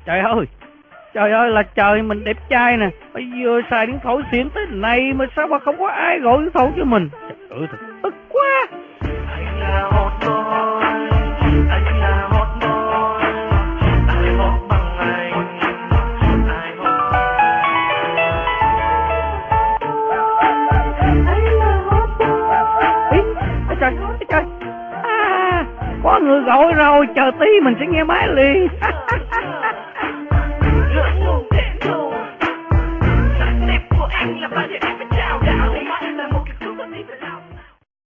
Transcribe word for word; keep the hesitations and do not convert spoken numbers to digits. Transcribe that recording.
Trời ơi, trời ơi là trời, mình đẹp trai nè, bây giờ xài điện thoại xịn thế này mà sao mà không có ai gọi điện thoại cho mình. Trời ơi, thật tức quá. Anh là hot boy, anh là hot boy, ai hot bằng anh, ai hot bằng anh. Anh là hot boy. Ý, ôi trời, ôi trời. À, có người gọi rồi, chờ tí mình sẽ nghe máy liền. Lượng dùng thế rồi, sắc đẹp của anh là bao nhiêu